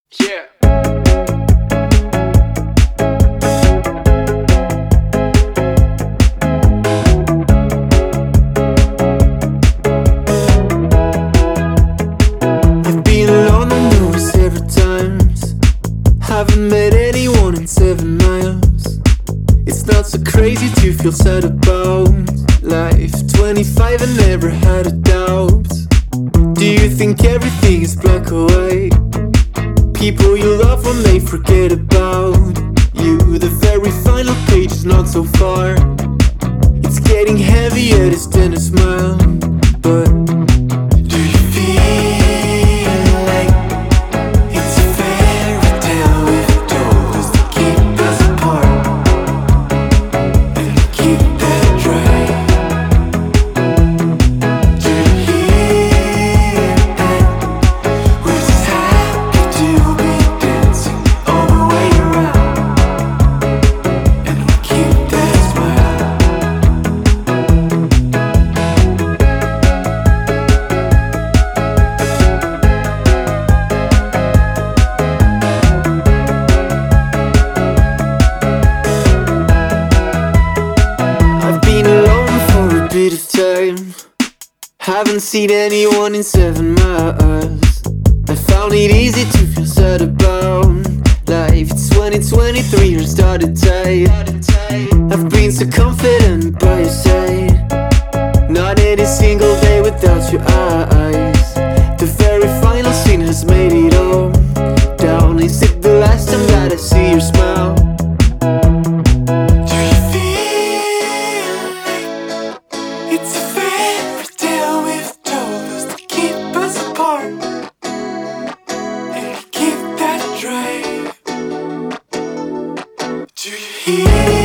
Yeah. I've been alone on the road several times. Haven't met anyone in 7 miles. It's not so crazy to feel sad about life. 25 and never had a doubt. Do you think everything is black or white? People you love when they forget about you. The very final page is not so far. It's getting heavier, this than a smile. But do you feel like it's a fairy tale we've told us to keep us apart and keep that dry? Do you hear that? We're just happy to be dancing all the way around, and we keep that smile. I've been alone for a bit of time. Haven't seen anyone in 7 miles. I found it easy to feel sad about life. It's 2023, or started tight. I've been so confident by your side. Not any single day without your eyes. The very final scene has made it all down. Is it the last time that I see your smile? Do you feel like it's a fairy tale we've told us to keep us apart and keep that drive? Do you hear